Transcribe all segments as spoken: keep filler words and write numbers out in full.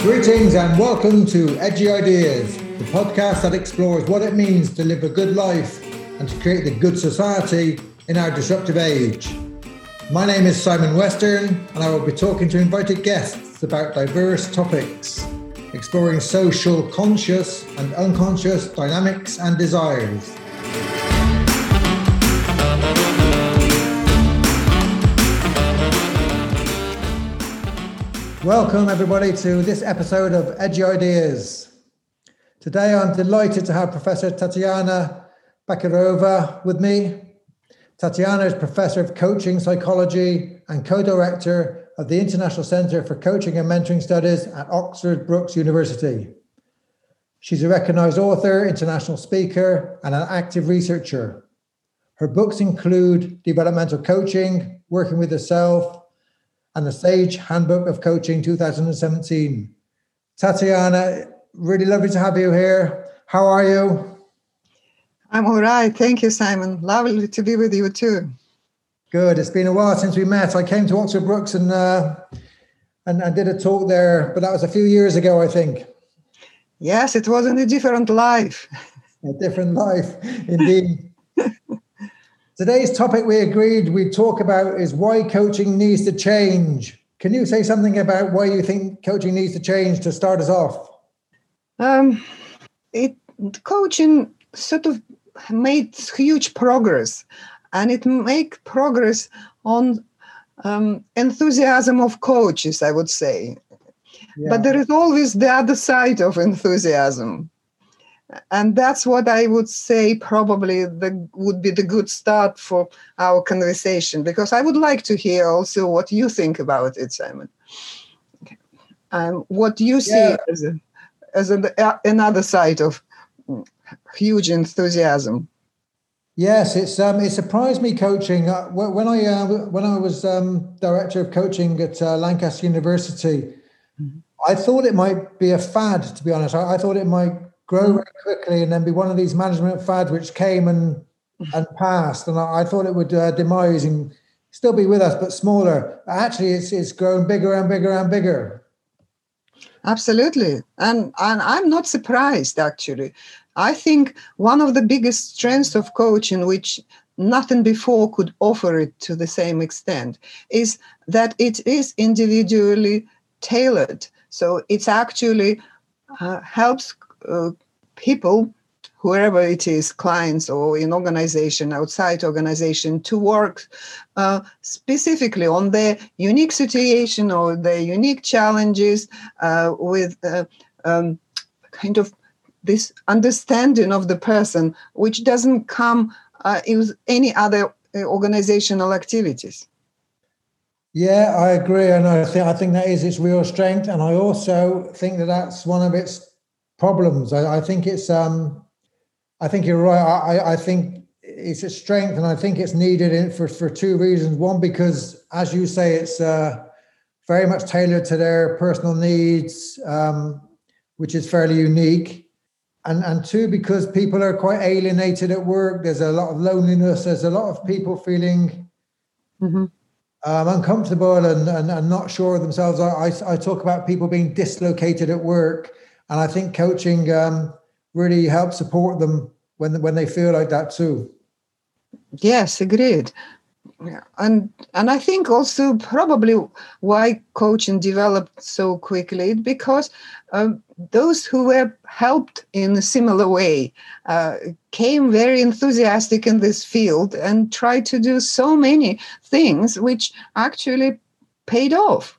Greetings and welcome to Edgy Ideas, the podcast that explores what it means to live a good life and to create the good society in our disruptive age. My name is Simon Western and I will be talking to invited guests about diverse topics, exploring social conscious and unconscious dynamics and desires. Welcome everybody to this episode of Edgy Ideas. Today I'm delighted to have Professor Tatiana Bakirova with me. Tatiana is Professor of Coaching Psychology and Co-Director of the International Centre for Coaching and Mentoring Studies at Oxford Brookes University. She's a recognised author, international speaker and an active researcher. Her books include Developmental Coaching, Working with the Self, and the Sage Handbook of Coaching two thousand seventeen. Tatiana, really lovely to have you here. How are you? I'm all right. Thank you, Simon. Lovely to be with you too. Good. It's been a while since we met. I came to Oxford Brookes and, uh, and, and did a talk there, but that was a few years ago, I think. Yes, it was in a different life. A different life, indeed. Today's topic we agreed we'd talk about is why coaching needs to change. Can you say something about why you think coaching needs to change to start us off? Um, it coaching sort of made huge progress, and it made progress on um, enthusiasm of coaches, I would say. Yeah. But there is always the other side of enthusiasm. And that's what I would say probably the, would be the good start for our conversation, because I would like to hear also what you think about it, Simon. Okay. Um, what you see yeah. as, a, as a, uh, another side of huge enthusiasm. Yes, it's um, it surprised me coaching. Uh, when I uh, when I was um, director of coaching at uh, Lancaster University, mm-hmm. I thought it might be a fad, to be honest. I, I thought it might grow very quickly and then be one of these management fads which came and and passed. And I, I thought it would uh, demise and still be with us, but smaller. Actually, it's it's grown bigger and bigger and bigger. Absolutely. And, and I'm not surprised, actually. I think one of the biggest strengths of coaching, which nothing before could offer it to the same extent, is that it is individually tailored. So it's actually uh, helps Uh, people, whoever it is, clients or in organization, outside organization, to work uh, specifically on their unique situation or their unique challenges uh, with uh, um, kind of this understanding of the person, which doesn't come uh, with any other uh, organizational activities. Yeah, I agree. And I think, I think that is its real strength. And I also think that that's one of its problems. I, I think it's um I think you're right. I, I think it's a strength and I think it's needed in, for, for two reasons. One, because as you say, it's uh, very much tailored to their personal needs, um, which is fairly unique. And, and two, because people are quite alienated at work. There's a lot of loneliness. There's a lot of people feeling mm-hmm. um, uncomfortable and, and, and not sure of themselves. I, I, I talk about people being dislocated at work. And I think coaching um, really helps support them when when they feel like that too. Yes, agreed. And and I think also probably why coaching developed so quickly, because um, those who were helped in a similar way uh, came very enthusiastic in this field and tried to do so many things which actually paid off.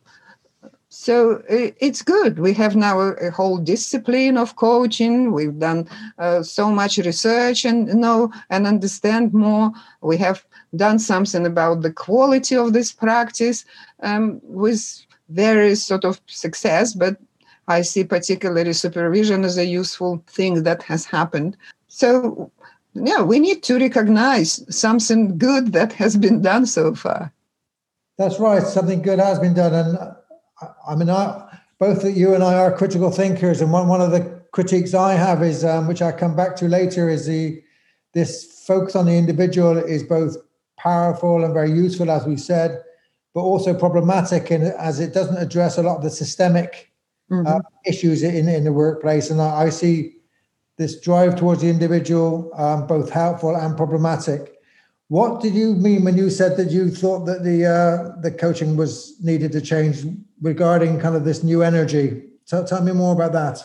So it's good. We have now a, a whole discipline of coaching. We've done uh, so much research and know and understand more. We have done something about the quality of this practice um, with various sort of success. But I see particularly supervision as a useful thing that has happened. So, yeah, we need to recognize something good that has been done so far. That's right. Something good has been done. And I mean, I, both you and I are critical thinkers, and one, one of the critiques I have is, um, which I come back to later, is the this focus on the individual is both powerful and very useful, as we said, but also problematic, in as it doesn't address a lot of the systemic Mm-hmm. uh, issues in, in the workplace. And I, I see this drive towards the individual, um, both helpful and problematic. What did you mean when you said that you thought that the uh, the coaching was needed to change regarding kind of this new energy? Tell, tell me more about that.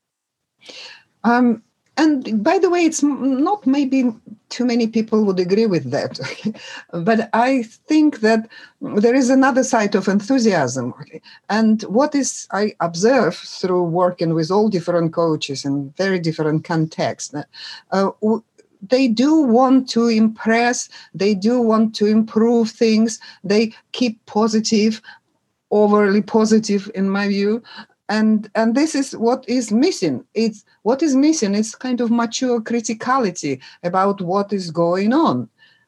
Um, and by the way, it's not maybe too many people would agree with that. But I think that there is another side of enthusiasm. And what is I observe through working with all different coaches in very different contexts, uh, they do want to impress, they do want to improve things, they keep positive, overly positive in my view. And and this is what is missing. It's what is missing is kind of mature criticality about what is going on.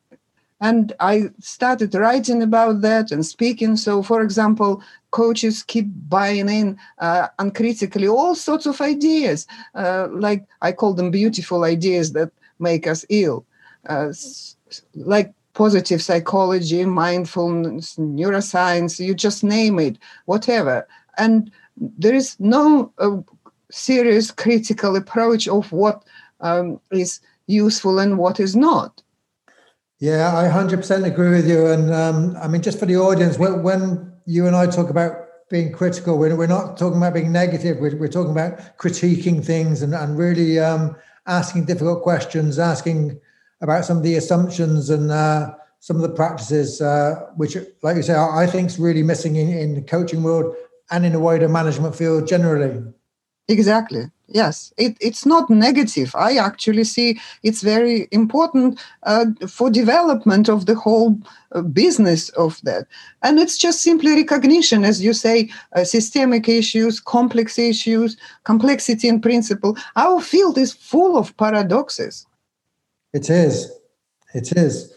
And I started writing about that and speaking. So, for example, coaches keep buying in uh, uncritically all sorts of ideas, uh, like I call them beautiful ideas that make us ill, uh, like positive psychology, mindfulness, neuroscience, you just name it, whatever. And there is no uh, serious critical approach of what um, is useful and what is not. Yeah, I one hundred percent agree with you. And um, I mean, just for the audience, when, when you and I talk about being critical, we're, we're not talking about being negative. We're, we're talking about critiquing things and, and really um, asking difficult questions, asking about some of the assumptions and uh, some of the practices, uh, which, like you say, I think is really missing in, in the coaching world and in the wider management field generally. Exactly. Yes, it, it's not negative. I actually see it's very important uh, for development of the whole uh, business of that. And it's just simply recognition, as you say, uh, systemic issues, complex issues, complexity in principle. Our field is full of paradoxes. It is. It is.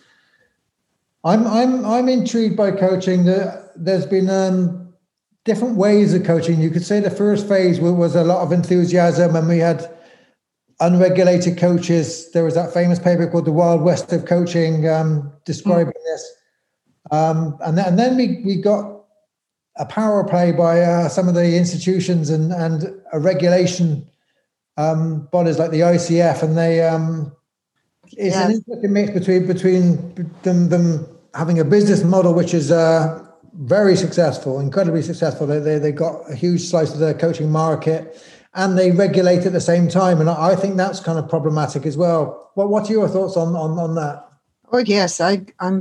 I'm I'm I'm intrigued by coaching. That there's been um, different ways of coaching. You could say the first phase was a lot of enthusiasm, and we had unregulated coaches. There was that famous paper called "The Wild West of Coaching," um, describing mm. this. Um, and, then, and then we we got a power play by uh, some of the institutions and and a regulation um, bodies like the I C F, and they. Um, It's yes. an interesting mix between between them, them having a business model which is uh, very successful, incredibly successful. They, they they got a huge slice of the coaching market, and they regulate at the same time. And I think that's kind of problematic as well. What what are your thoughts on on, on that? Oh yes, I I'm.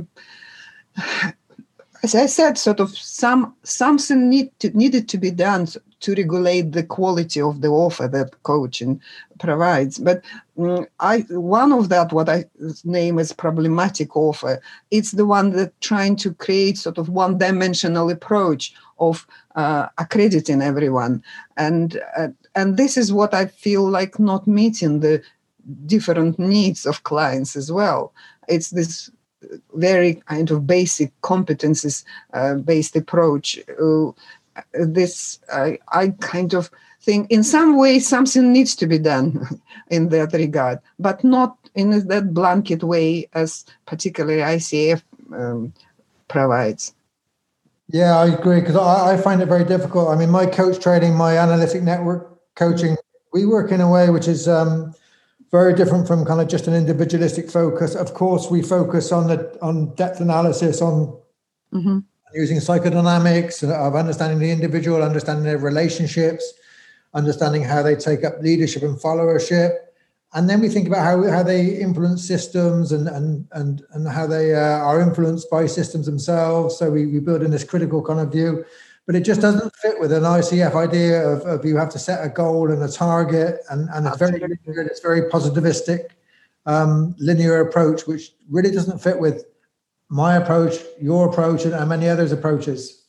As I said, sort of some something need to, needed to be done to regulate the quality of the offer that coaching provides. But um, I one of that, what I name as problematic offer, it's the one that trying to create sort of one-dimensional approach of uh, accrediting everyone. And, uh, and this is what I feel like not meeting the different needs of clients as well. It's this very kind of basic competences uh, based approach. Uh, this I, I kind of think in some way something needs to be done in that regard, but not in that blanket way as particularly I C F um, provides. Yeah, I agree, because I, I find it very difficult. I mean, my coach training, my analytic network coaching, we work in a way which is um, very different from kind of just an individualistic focus. Of course, we focus on the on depth analysis, on mm-hmm. using psychodynamics of understanding the individual, understanding their relationships, understanding how they take up leadership and followership, and then we think about how how they influence systems and and and and how they uh, are influenced by systems themselves. So we, we build in this critical kind of view. But it just doesn't fit with an I C F idea of, of you have to set a goal and a target, and, and it's very linear, it's very positivistic, um, linear approach, which really doesn't fit with my approach, your approach, and, and many others' approaches.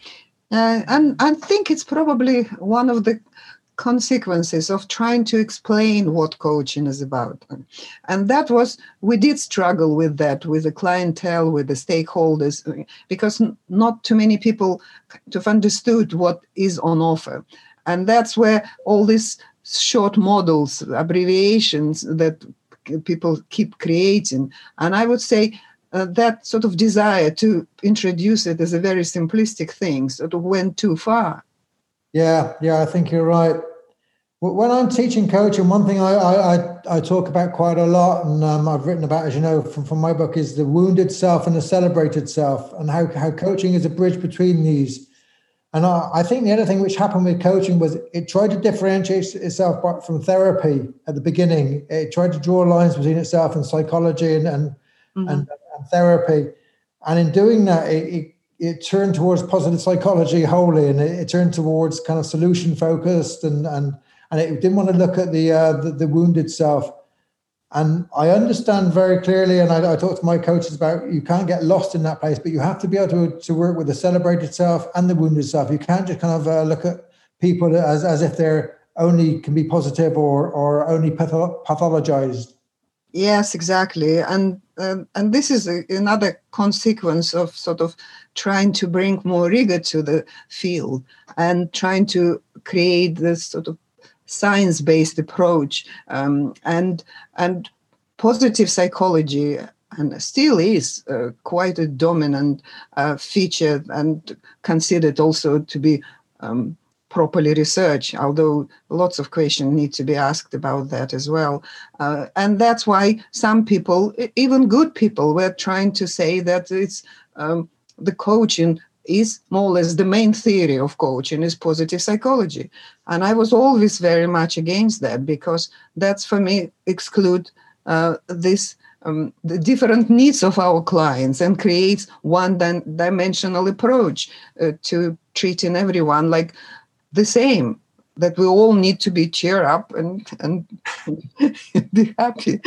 Uh, and I think it's probably one of the consequences of trying to explain what coaching is about. And that was, we did struggle with that, with the clientele, with the stakeholders, because not too many people kind of understood what is on offer. And that's where all these short models, abbreviations that people keep creating. And I would say uh, that sort of desire to introduce it as a very simplistic thing sort of went too far. Yeah, yeah, I think you're right. When I'm teaching coaching, one thing I, I, I, I talk about quite a lot, and um, I've written about, as you know, from, from my book, is the wounded self and the celebrated self, and how, how coaching is a bridge between these. And I, I think the other thing which happened with coaching was it tried to differentiate itself from therapy at the beginning. It tried to draw lines between itself and psychology and and, mm-hmm. and, and therapy. And in doing that, it, it, it turned towards positive psychology wholly, and it, it turned towards kind of solution focused, and and and it didn't want to look at the uh, the, the wounded self. And I understand very clearly, and I, I talk to my coaches about, you can't get lost in that place, but you have to be able to, to work with the celebrated self and the wounded self. You can't just kind of uh, look at people as, as if they're only can be positive or or only patho- pathologized. Yes, exactly. And um, and this is a, another consequence of sort of trying to bring more rigor to the field and trying to create this sort of science-based approach, um, and and positive psychology, and still is uh, quite a dominant uh, feature and considered also to be um, properly researched, although lots of questions need to be asked about that as well. Uh, and that's why some people, even good people, were trying to say that it's um, the coaching is more or less the main theory of coaching is positive psychology. And I was always very much against that, because that's, for me, exclude uh, this um, the different needs of our clients and creates one-dimensional approach uh, to treating everyone like the same, that we all need to be cheer up and, and be happy.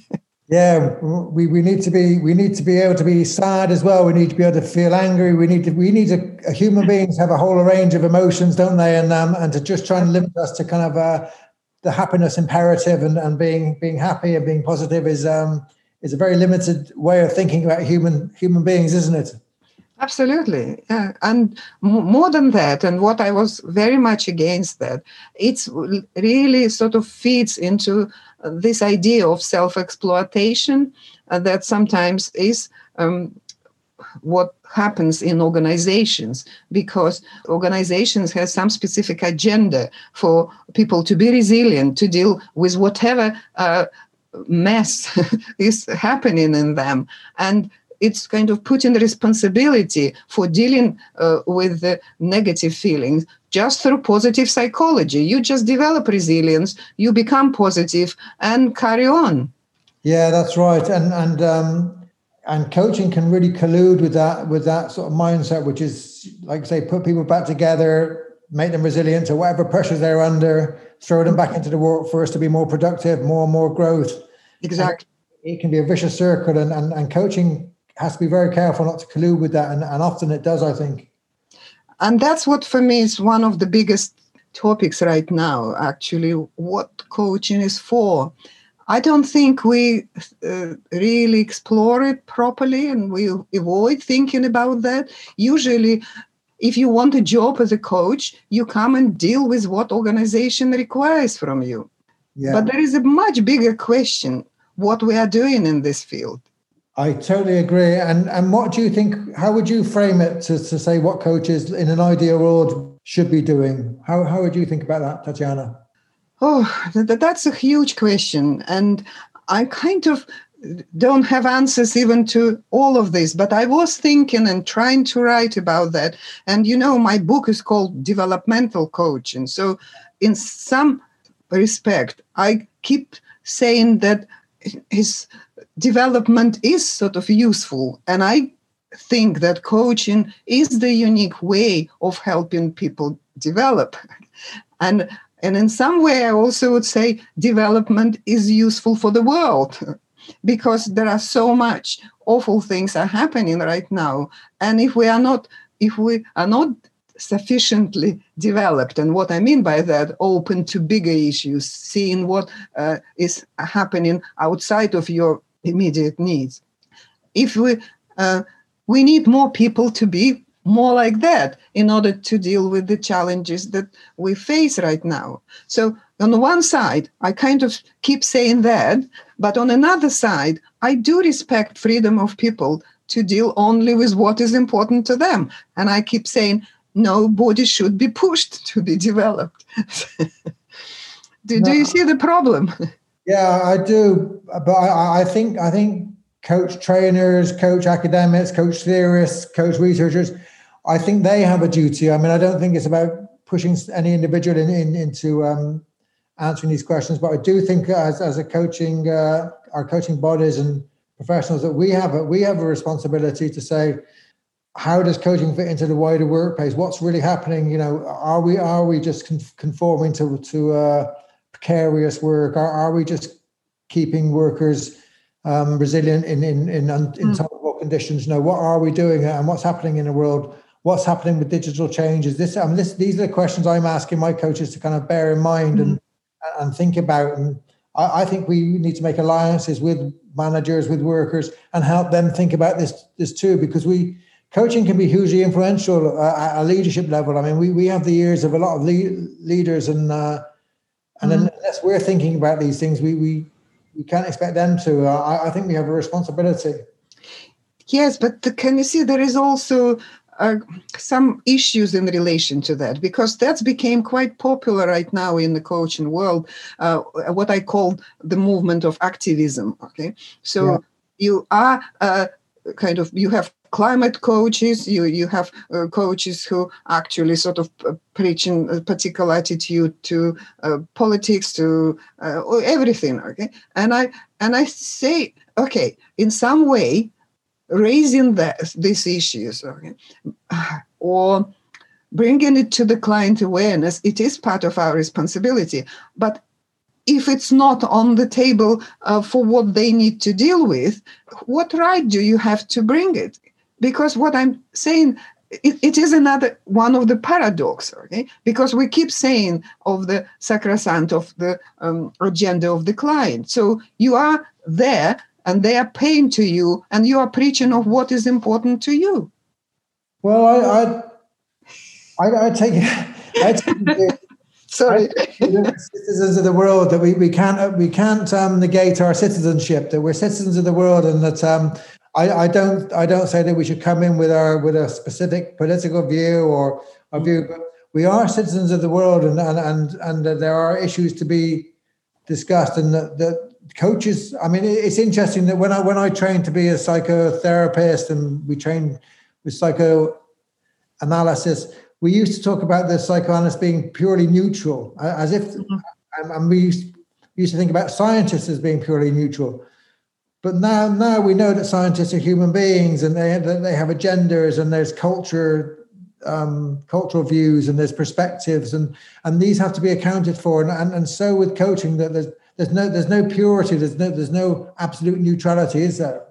Yeah, we, we need to be we need to be able to be sad as well. We need to be able to feel angry. We need to we need to uh, human beings have a whole range of emotions, don't they? And um and to just try and limit us to kind of uh, the happiness imperative and, and being being happy and being positive is um is a very limited way of thinking about human human beings, isn't it? Absolutely. Yeah. And m- more than that, and what I was very much against that, it's really sort of feeds into uh, this idea of self-exploitation uh, that sometimes is um, what happens in organizations, because organizations have some specific agenda for people to be resilient, to deal with whatever uh, mess is happening in them. And it's kind of putting the responsibility for dealing uh, with the negative feelings just through positive psychology. You just develop resilience, you become positive and carry on. Yeah, that's right. And and um, and coaching can really collude with that with that sort of mindset, which is, like I say, put people back together, make them resilient to whatever pressures they're under, throw them back into the workforce to be more productive, more and more growth. Exactly. And it can be a vicious circle, and, and, and coaching has to be very careful not to collude with that, and, and often it does, I think. And that's what, for me, is one of the biggest topics right now, actually, what coaching is for. I don't think we uh, really explore it properly, and we avoid thinking about that. Usually, if you want a job as a coach, you come and deal with what organization requires from you. Yeah. But there is a much bigger question, what we are doing in this field. I totally agree. And and what do you think, how would you frame it to, to say what coaches in an ideal world should be doing? How how would you think about that, Tatiana? Oh, that, that's a huge question. And I kind of don't have answers even to all of this, but I was thinking and trying to write about that. And, you know, my book is called Developmental Coaching. So in some respect, I keep saying that his development is sort of useful. And I think that coaching is the unique way of helping people develop. And And in some way, I also would say development is useful for the world, because there are so much awful things are happening right now. And if we are not, if we are not sufficiently developed, and what I mean by that, open to bigger issues, seeing what uh, is happening outside of your immediate needs, if we uh, we need more people to be more like that in order to deal with the challenges that we face right now. So on the one side, I kind of keep saying that, but on another side, I do respect freedom of people to deal only with what is important to them. And I keep saying, nobody should be pushed to be developed. do, No. do you see the problem? Yeah, I do. But I, I think I think coach trainers, coach academics, coach theorists, coach researchers, I think they have a duty. I mean, I don't think it's about pushing any individual in, in, into um, answering these questions, but I do think as, as a coaching, uh, our coaching bodies and professionals, that we have a, we have a responsibility to say, how does coaching fit into the wider workplace? What's really happening? You know, are we are we just conforming to to uh, precarious work? Are, are we just keeping workers um, resilient in in in intolerable mm. conditions? You know, what are we doing, and what's happening in the world? What's happening with digital changes? This, I mean, this, these are the questions I'm asking my coaches to kind of bear in mind mm. and and think about. And I, I think we need to make alliances with managers, with workers, and help them think about this this too, because we. Coaching can be hugely influential uh, at a leadership level. I mean, we, we have the ears of a lot of le- leaders, and uh, and mm-hmm. unless we're thinking about these things, we we, we can't expect them to. Uh, I, I think we have a responsibility. Yes, but the, can you see there is also uh, some issues in relation to that, because that's became quite popular right now in the coaching world, uh, what I call the movement of activism. Okay, so yeah. you are uh, kind of, you have climate coaches, you you have uh, coaches who actually sort of uh, preaching a particular attitude to uh, politics, to uh, everything. Okay, and I and I say, okay, in some way, raising that, these issues, okay, or bringing it to the client awareness, it is part of our responsibility. But if it's not on the table uh, for what they need to deal with, what right do you have to bring it? Because what I'm saying, it, it is another one of the paradox, okay? Because we keep saying of the sacrosanct of the um, agenda of the client. So you are there and they are paying to you and you are preaching of what is important to you. Well, I I, I, I take I take it. Sorry, we're citizens of the world, that we, we can't we can't um, negate our citizenship. That we're citizens of the world, and that um, I, I don't I don't say that we should come in with our with a specific political view or a view, but we are citizens of the world, and and and, and uh, there are issues to be discussed. And the, the coaches, I mean, it's interesting that when I when I trained to be a psychotherapist and we trained with psychoanalysis, we used to talk about the psychoanalyst being purely neutral, as if, mm-hmm. and we used, we used to think about scientists as being purely neutral. But now, now we know that scientists are human beings, and they they have agendas, and there's culture, um, cultural views, and there's perspectives, and and these have to be accounted for. And and, and so with coaching, that there's there's no there's no purity, there's no there's no absolute neutrality, is there?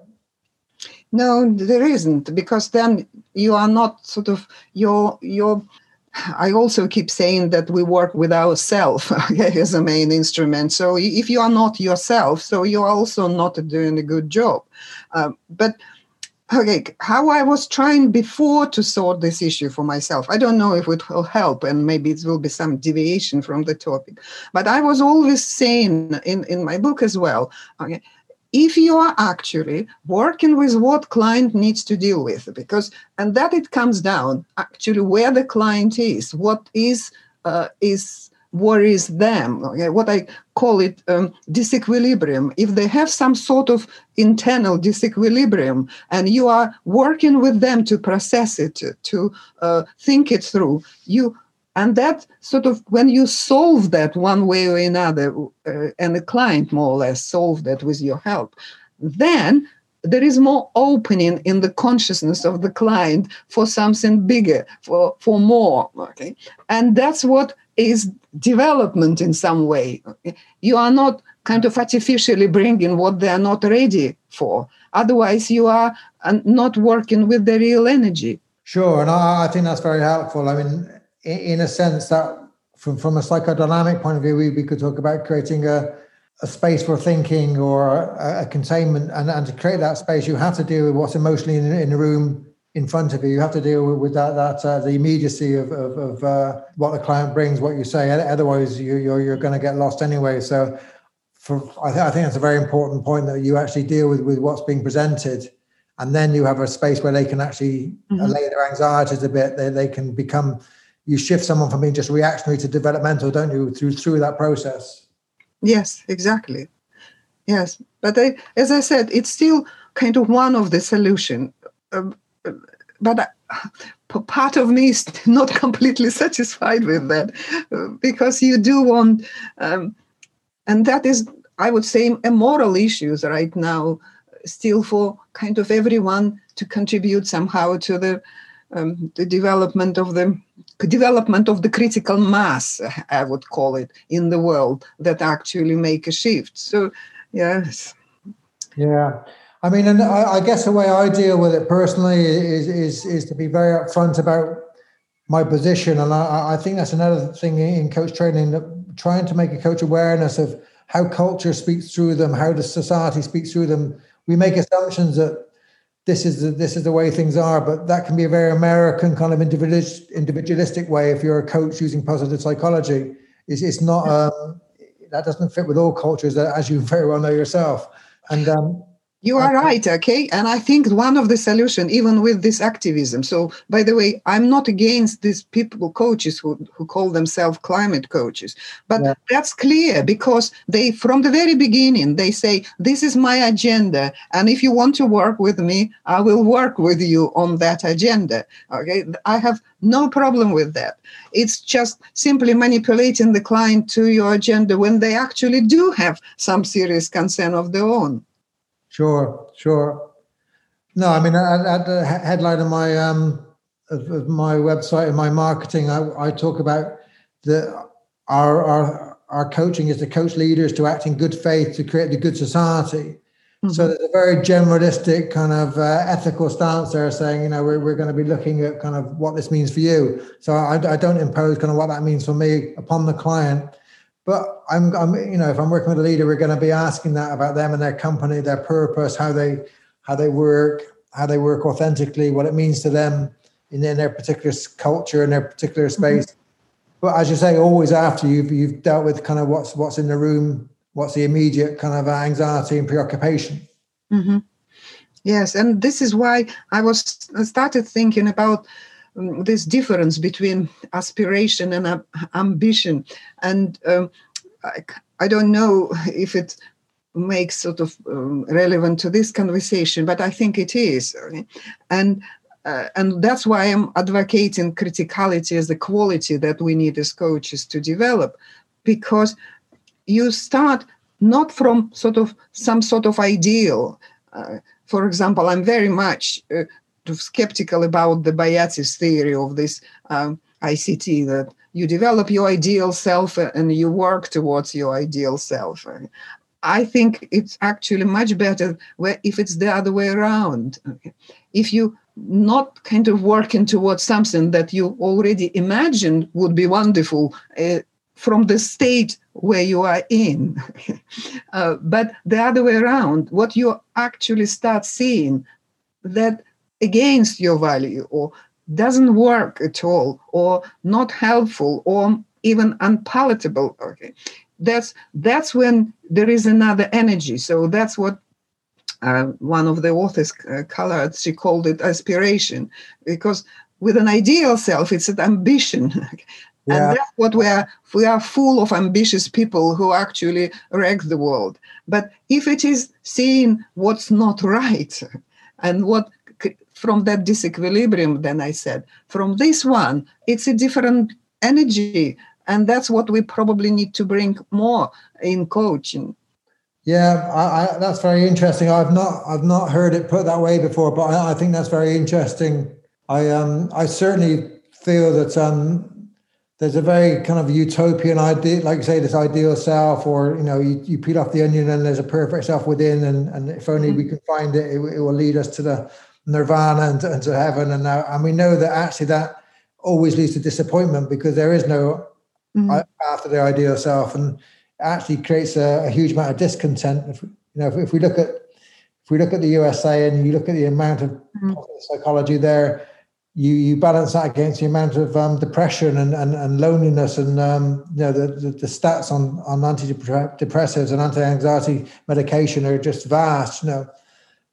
No, there isn't, because then you are not sort of your your. I also keep saying that we work with ourselves as a main instrument. So if you are not yourself, so you are also not doing a good job. Uh, but okay, how I was trying before to sort this issue for myself, I don't know if it will help, and maybe it will be some deviation from the topic. But I was always saying in, in my book as well, okay, if you are actually working with what client needs to deal with, because, and that it comes down actually where the client is, what is, uh, is worries them, okay? What I call it um, disequilibrium. If they have some sort of internal disequilibrium and you are working with them to process it, to, to uh, think it through, you And that sort of, when you solve that one way or another, uh, and the client more or less solve that with your help, then there is more opening in the consciousness of the client for something bigger, for, for more. Okay, and that's what is development in some way. Okay? You are not kind of artificially bringing what they are not ready for. Otherwise, you are not working with the real energy. Sure, and I, I think that's very helpful. I mean, in a sense that from, from a psychodynamic point of view, we, we could talk about creating a, a space for thinking or a, a containment. And, and to create that space, you have to deal with what's emotionally in, in the room in front of you. You have to deal with, with that, that uh, the immediacy of, of, of uh, what the client brings, what you say. Otherwise, you, you're, you're going to get lost anyway. So for, I, th- I think that's a very important point, that you actually deal with, with what's being presented. and then you have a space where they can actually Mm-hmm. allay their anxieties a bit. They they can become, you shift someone from being just reactionary to developmental, don't you, through through that process? Yes, exactly. Yes, but I, as I said, it's still kind of one of the solution. Um, but I, part of me is not completely satisfied with that, uh, because you do want, um, and that is, I would say, a moral issues right now, still for kind of everyone to contribute somehow to the um, the development of the development of the critical mass, I would call it, in the world that actually make a shift. So, yes. Yeah. I mean, and I, I guess the way I deal with it personally is is is to be very upfront about my position, and I, I think that's another thing in coach training, that trying to make a coach awareness of how culture speaks through them, how the society speaks through them. We make assumptions that this is the, this is the way things are, but that can be a very American kind of individualistic way. If you're a coach using positive psychology, it's, it's not um, that doesn't fit with all cultures, as you very well know yourself. And um, you are right, okay? And I think one of the solutions, even with this activism, so by the way, I'm not against these people, coaches who, who call themselves climate coaches, but yeah. That's clear, because they, from the very beginning, they say, this is my agenda, and if you want to work with me, I will work with you on that agenda, okay? I have no problem with that. It's just simply manipulating the client to your agenda when they actually do have some serious concern of their own. Sure, sure. No, I mean, at, at the headline of my um of, of my website and my marketing, I, I talk about the our our our coaching is to coach leaders to act in good faith to create the good society. Mm-hmm. So there's a very generalistic kind of uh, ethical stance there, saying, you know, we're we're going to be looking at kind of what this means for you. So I, I don't impose kind of what that means for me upon the client. But I'm, I'm, you know, if I'm working with a leader, we're going to be asking that about them and their company, their purpose, how they, how they work, how they work authentically, what it means to them in, in their particular culture and their particular space. Mm-hmm. But as you say, always after you've you've dealt with kind of what's what's in the room, what's the immediate kind of anxiety and preoccupation. Mm-hmm. Yes, and this is why I was I started thinking about Um, this difference between aspiration and uh, ambition. And um, I, I don't know if it makes sort of um, relevant to this conversation, but I think it is. And uh, and that's why I'm advocating criticality as the quality that we need as coaches to develop, because you start not from sort of some sort of ideal. Uh, for example, I'm very much uh, skeptical about the Bayaz's theory of this um, I C T, that you develop your ideal self and you work towards your ideal self. I think it's actually much better where if it's the other way around. Okay? If you not kind of working towards something that you already imagined would be wonderful uh, from the state where you are in. uh, but the other way around, what you actually start seeing that against your value or doesn't work at all or not helpful or even unpalatable, okay, that's that's when there is another energy. So that's what uh, one of the authors uh, colored, she called it aspiration, because with an ideal self, it's an ambition. Yeah. And that's what we are. We are full of ambitious people who actually wreck the world. But if it is seeing what's not right and what from that disequilibrium, then I said, from this one, it's a different energy. And that's what we probably need to bring more in coaching. Yeah, I, I, that's very interesting. I've not I've not heard it put that way before, but I, I think that's very interesting. I um I certainly feel that um there's a very kind of utopian idea, like you say, this ideal self, or you know, you, you peel off the onion and there's a perfect self within, and, and if only mm-hmm. we can find it, it, it will lead us to the nirvana and to, and to heaven. And now, and we know that actually that always leads to disappointment, because there is no mm-hmm. after the ideal self, and actually creates a, a huge amount of discontent. If, you know, if, if we look at if we look at the U S A and you look at the amount of mm-hmm. psychology there, you you balance that against the amount of um, depression and, and, and loneliness, and um, you know the, the, the stats on on antidepressives and anti-anxiety medication are just vast. You know.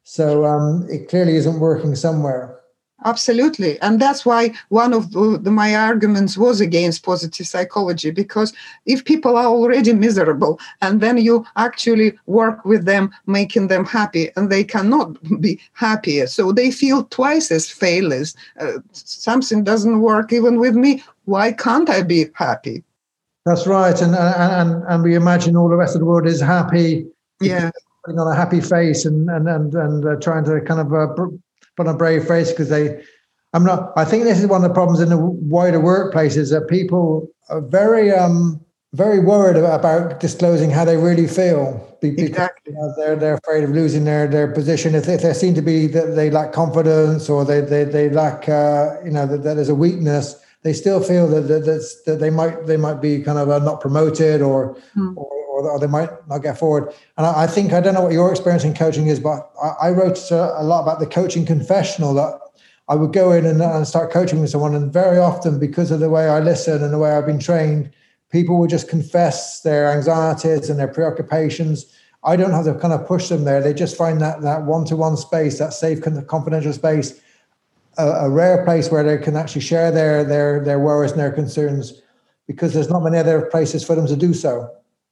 So um, it clearly isn't working somewhere. Absolutely. And that's why one of the, the, my arguments was against positive psychology, because if people are already miserable and then you actually work with them, making them happy, and they cannot be happier, so they feel twice as failures. Uh, something doesn't work even with me. Why can't I be happy? That's right. And, and, and we imagine all the rest of the world is happy. Yeah. Putting on a happy face and, and, and, and uh, trying to kind of uh, put on a brave face because they, I'm not, I think this is one of the problems in the wider workplace is that people are very, um, very worried about disclosing how they really feel because exactly. you know, they're, they're afraid of losing their, their position. If, if they seem to be that they lack confidence or they, they, they lack, uh, you know, that, that there's a weakness, they still feel that, that, that's, that they might, they might be kind of uh, not promoted or, mm. or, or they might not get forward. And I, I think, I don't know what your experience in coaching is, but I, I wrote a lot about the coaching confessional that I would go in and, and start coaching with someone. And very often, because of the way I listen and the way I've been trained, people would just confess their anxieties and their preoccupations. I don't have to kind of push them there. They just find that that one-to-one space, that safe, confidential space, a, a rare place where they can actually share their, their, their worries and their concerns, because there's not many other places for them to do so.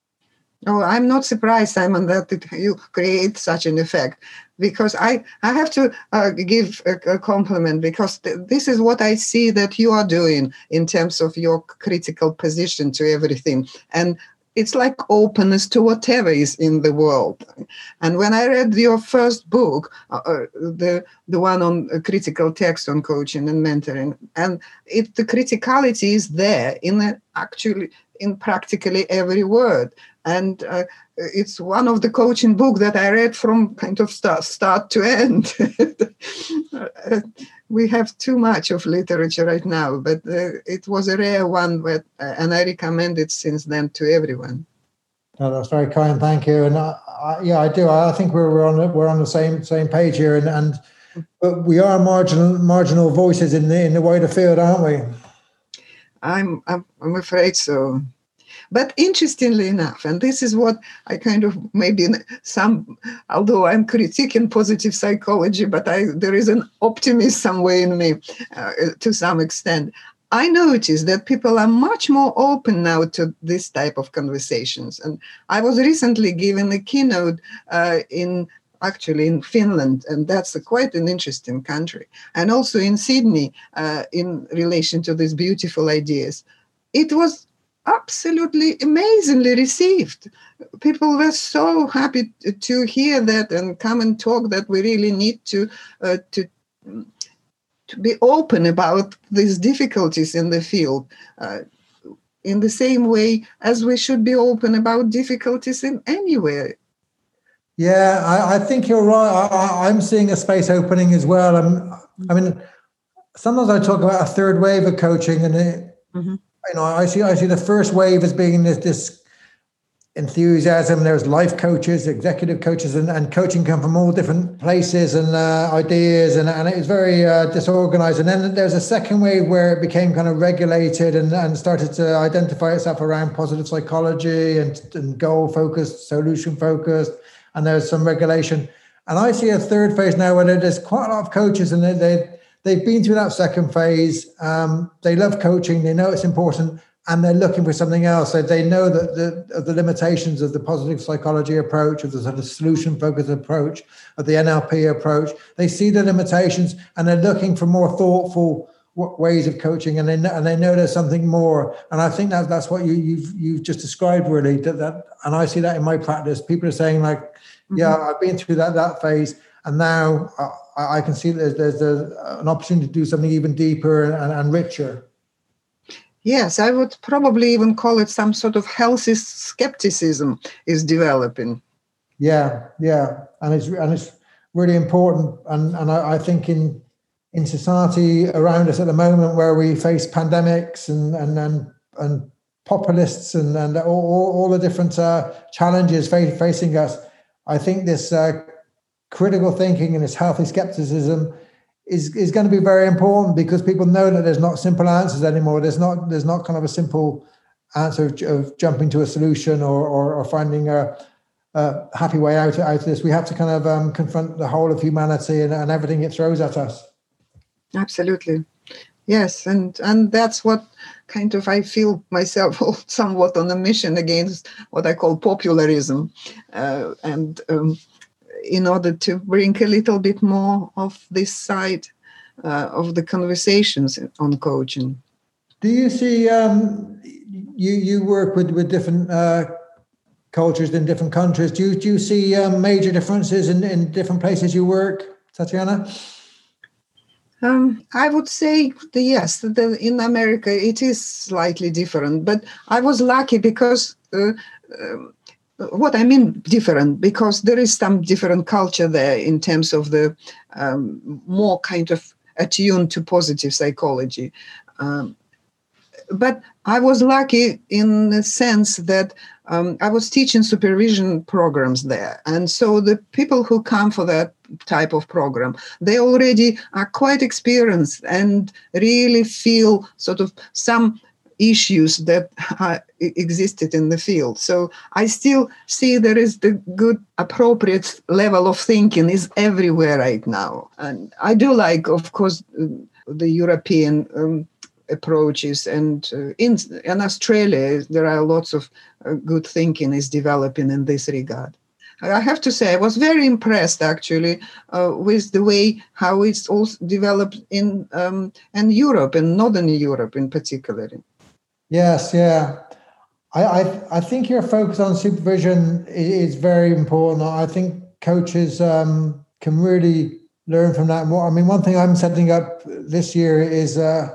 Oh, I'm not surprised, Simon, that it, you create such an effect, because I, I have to uh, give a, a compliment, because th- this is what I see that you are doing in terms of your critical position to everything. And it's like openness to whatever is in the world. And when I read your first book, uh, the the one on uh, critical text on coaching and mentoring, and it the criticality is there in a, actually in practically every word. And uh, it's one of the coaching books that I read from kind of start, start to end. We have too much of literature right now, but uh, it was a rare one, but, uh, and I recommend it since then to everyone. No, that's very kind, thank you. And I, I, yeah, I do. I think we're, we're on the, we're on the same same page here, and and but we are marginal marginal voices in the in the wider field, aren't we? I'm I'm, I'm afraid so. But interestingly enough, and this is what I kind of maybe some, although I'm critiquing positive psychology, but I, there is an optimist somewhere in me uh, to some extent. I notice that people are much more open now to this type of conversations. And I was recently given a keynote uh, in actually in Finland, and that's a, quite an interesting country. And also in Sydney, uh, in relation to these beautiful ideas. It was absolutely amazingly received. People were so happy to hear that and come and talk that we really need to uh, to to be open about these difficulties in the field, uh, in the same way as we should be open about difficulties in anywhere. Yeah, I, I think you're right. I, I'm seeing a space opening as well. I'm, I mean, sometimes I talk about a third wave of coaching, and it, mm-hmm. you know, I see I see the first wave as being this this enthusiasm. There's life coaches, executive coaches, and, and coaching come from all different places and uh, ideas, and, and it was very uh, disorganized. And then there's a second wave where it became kind of regulated and, and started to identify itself around positive psychology and, and goal focused, solution focused, and there's some regulation. And I see a third phase now where there's quite a lot of coaches, and they, they they've been through that second phase. Um, they love coaching, they know it's important, and they're looking for something else. So they know that the, the limitations of the positive psychology approach, of the sort of solution-focused approach, of the N L P approach. They see the limitations, and they're looking for more thoughtful ways of coaching, and they know, and they know there's something more. And I think that that's what you, you've you've just described, really. That, that and I see that in my practice. People are saying, like, mm-hmm. yeah, I've been through that that phase, and now I, I can see there's there's a, an opportunity to do something even deeper and, and richer. Yes, I would probably even call it some sort of healthy skepticism is developing. Yeah, yeah, and it's and it's really important, and and I, I think in in society around us at the moment, where we face pandemics and and and, and populists and and all, all the different uh, challenges fa- facing us, I think this uh, critical thinking and this healthy skepticism is is going to be very important, because people know that there's not simple answers anymore. There's not there's not kind of a simple answer of, of jumping to a solution or or, or finding a, a happy way out, out of this. We have to kind of um, confront the whole of humanity and, and everything it throws at us. Absolutely. Yes, and and that's what kind of I feel myself somewhat on a mission against what I call popularism, uh, and um, in order to bring a little bit more of this side uh, of the conversations on coaching. Do you see um, you you work with with different uh, cultures in different countries? Do you do you see um, major differences in, in different places you work, Tatiana? Um, I would say the, yes, the, in America it is slightly different, but I was lucky because uh, uh, what I mean different, because there is some different culture there in terms of the um, more kind of attuned to positive psychology. Um, but I was lucky in the sense that um, I was teaching supervision programs there. And so the people who come for that type of program, they already are quite experienced and really feel sort of some issues that uh, existed in the field. So I still see there is the good, appropriate level of thinking is everywhere right now. And I do like, of course, the European um, approaches, and uh, in, in Australia there are lots of uh, good thinking is developing in this regard. I have to say I was very impressed actually uh, with the way how it's also developed in um, in Europe, in Northern Europe in particular. Yes, yeah. I, I I think your focus on supervision is, is very important. I think coaches um, can really learn from that more. I mean, one thing I'm setting up this year is uh,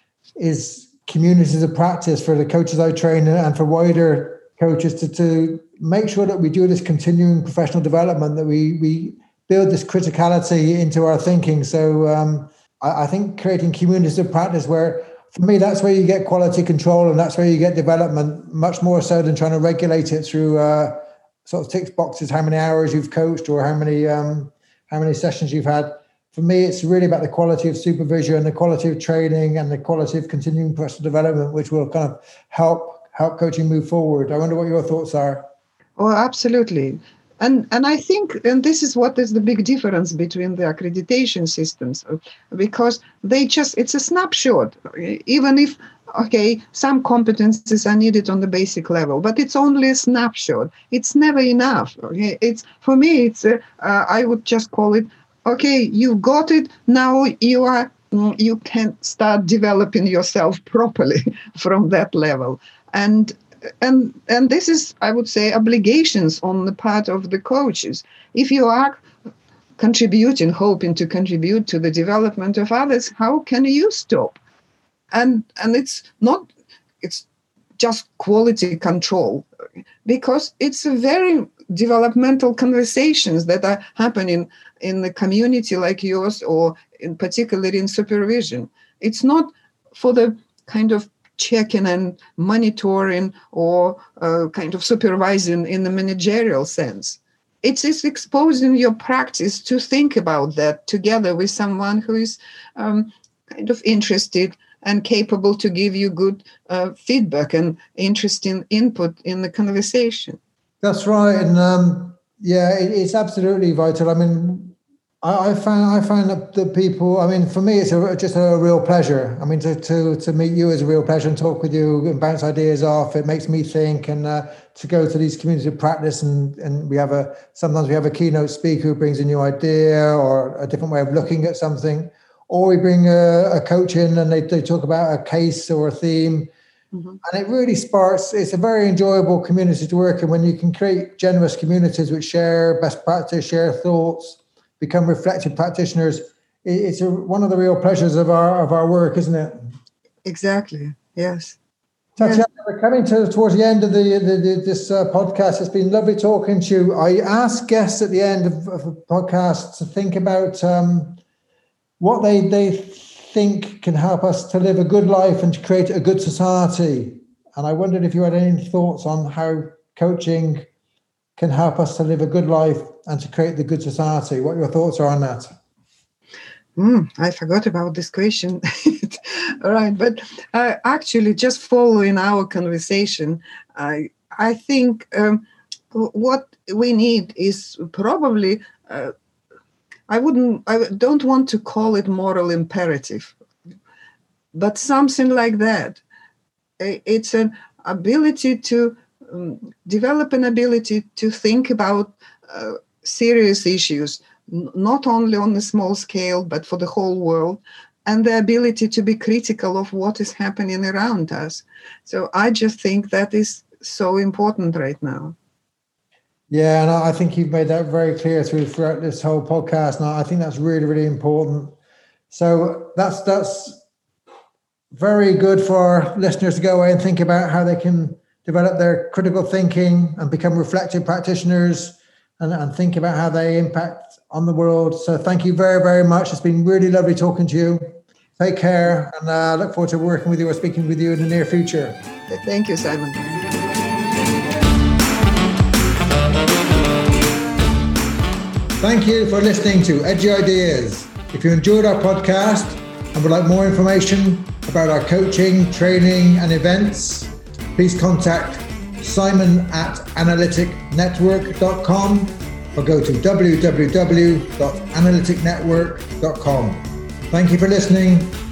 is communities of practice for the coaches I train and for wider coaches to, to make sure that we do this continuing professional development, that we we build this criticality into our thinking. So um, I, I think creating communities of practice where, for me, that's where you get quality control and that's where you get development, much more so than trying to regulate it through uh, sort of tick boxes, how many hours you've coached or how many um, how many sessions you've had. For me, it's really about the quality of supervision, the quality of training, and the quality of continuing professional development, which will kind of help help coaching move forward. I wonder what your thoughts are. Oh, absolutely. And and I think, and this is what is the big difference between the accreditation systems, because they just, it's a snapshot. Even if, okay, some competencies are needed on the basic level, but it's only a snapshot. It's never enough. Okay? It's, for me, it's a, uh, I would just call it, okay, you got it, now you are, you can start developing yourself properly from that level. And And and this is, I would say, obligations on the part of the coaches. If you are contributing, hoping to contribute to the development of others, how can you stop? And and it's not, it's just quality control, because it's a very developmental conversations that are happening in the community like yours, or in particular in supervision. It's not for the kind of checking and monitoring or uh, kind of supervising in the managerial sense. It's, it's exposing your practice to think about that together with someone who is um, kind of interested and capable to give you good uh, feedback and interesting input in the conversation. That's right. And um, yeah, it, it's absolutely vital. I mean, I, I found I found that the people, I mean, for me, it's a, just a real pleasure. I mean, to, to to meet you is a real pleasure and talk with you and bounce ideas off. It makes me think, and uh, to go to these communities of practice, and, and we have a, sometimes we have a keynote speaker who brings a new idea or a different way of looking at something, or we bring a, a coach in and they, they talk about a case or a theme. Mm-hmm. And it really sparks, it's a very enjoyable community to work in when you can create generous communities which share best practice, share thoughts, become reflective practitioners. It's a, one of the real pleasures of our of our work, isn't it? Exactly. Yes. Tatiana, yes. We're coming to towards the end of the, the, the this uh, podcast. It's been lovely talking to you. I ask guests at the end of, of a podcast to think about um, what they they think can help us to live a good life and to create a good society. And I wondered if you had any thoughts on how coaching can help us to live a good life and to create the good society. What your thoughts are on that? Mm, I forgot about this question. All right, but uh, actually, just following our conversation, I I think um, what we need is probably, uh, I wouldn't, I don't want to call it moral imperative, but something like that. It's an ability to um, develop an ability to think about uh, serious issues, n- not only on a small scale, but for the whole world, and the ability to be critical of what is happening around us. So I just think that is so important right now. Yeah, and I think you've made that very clear through throughout this whole podcast, and I think that's really, really important. So that's that's very good for our listeners to go away and think about how they can develop their critical thinking and become reflective practitioners, and, and think about how they impact on the world. So thank you very, very much. It's been really lovely talking to you. Take care, and I uh, look forward to working with you or speaking with you in the near future. Thank you, Simon. Thank you for listening to Edgy Ideas. If you enjoyed our podcast and would like more information about our coaching, training, and events, please contact Simon at analytic network dot com or go to w w w dot analytic network dot com. Thank you for listening.